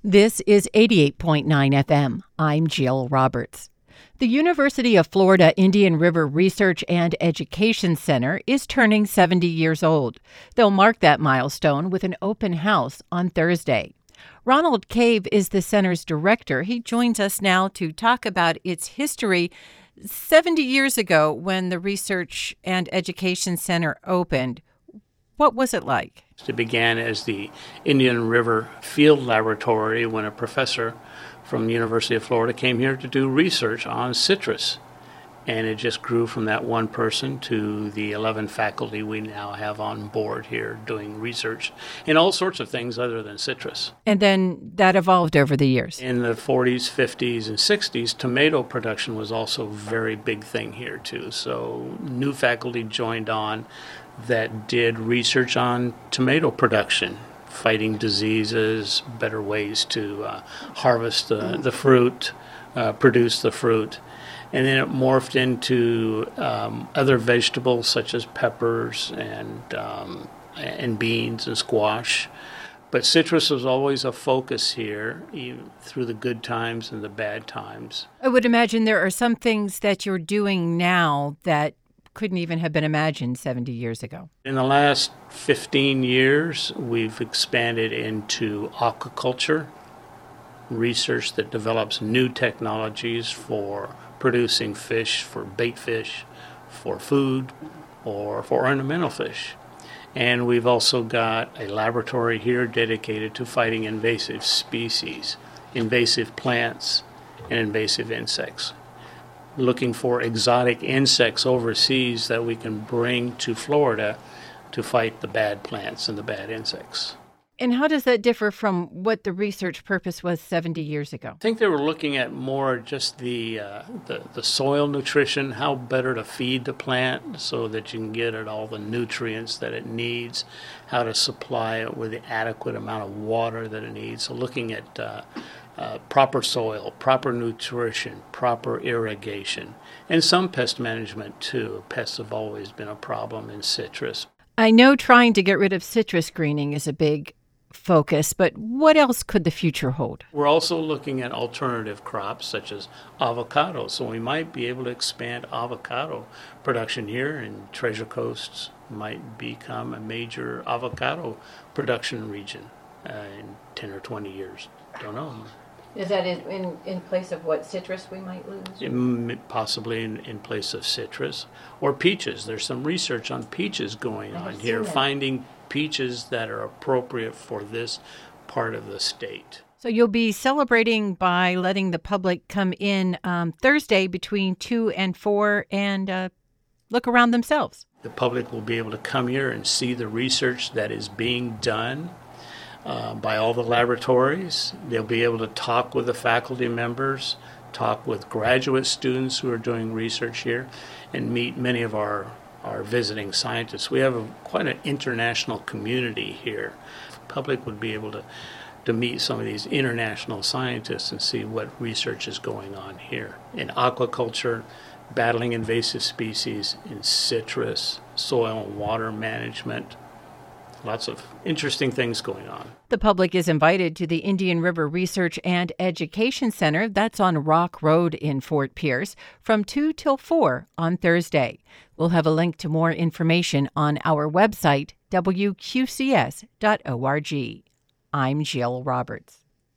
This is 88.9 FM. I'm Jill Roberts. The University of Florida Indian River Research and Education Center is turning 70 years old. They'll mark that milestone with an open house on Thursday. Ronald Cave is the center's director. He joins us now to talk about its history. 70 years ago, when the Research and Education Center opened, what was it like? It began as the Indian River Field Laboratory when a professor from the University of Florida came here to do research on citrus. And it just grew from that one person to the 11 faculty we now have on board here doing research in all sorts of things other than citrus. And then that evolved over the years. In the 40s, 50s, and 60s, tomato production was also a very big thing here too. So new faculty joined on that did research on tomato production, fighting diseases, better ways to harvest the fruit, produce the fruit. And then it morphed into other vegetables such as peppers and beans and squash. But citrus was always a focus here, even through the good times and the bad times. I would imagine there are some things that you're doing now that couldn't even have been imagined 70 years ago. In the last 15 years, we've expanded into aquaculture, research that develops new technologies for producing fish, for bait fish, for food, or for ornamental fish. And we've also got a laboratory here dedicated to fighting invasive species, invasive plants, and invasive insects, looking for exotic insects overseas that we can bring to Florida to fight the bad plants and the bad insects. And how does that differ from what the research purpose was 70 years ago? I think they were looking at more just the soil nutrition, how better to feed the plant so that you can get it all the nutrients that it needs, how to supply it with the adequate amount of water that it needs. So looking at proper soil, proper nutrition, proper irrigation, and some pest management too. Pests have always been a problem in citrus. I know trying to get rid of citrus greening is a big focus, but what else could the future hold? We're also looking at alternative crops such as avocado, so we might be able to expand avocado production here, and Treasure Coast might become a major avocado production region in 10 or 20 years. Don't know. Is that in place of what citrus we might lose? Possibly in place of citrus or peaches. There's some research on peaches going on here, finding peaches that are appropriate for this part of the state. So you'll be celebrating by letting the public come in Thursday between 2 and 4 and look around themselves. The public will be able to come here and see the research that is being done by all the laboratories. They'll be able to talk with the faculty members, talk with graduate students who are doing research here, and meet many of our visiting scientists. We have quite an international community here. The public would be able to meet some of these international scientists and see what research is going on here in aquaculture, battling invasive species, in citrus, soil and water management. Lots of interesting things going on. The public is invited to the Indian River Research and Education Center. That's on Rock Road in Fort Pierce from 2 till 4 on Thursday. We'll have a link to more information on our website, wqcs.org. I'm Jill Roberts.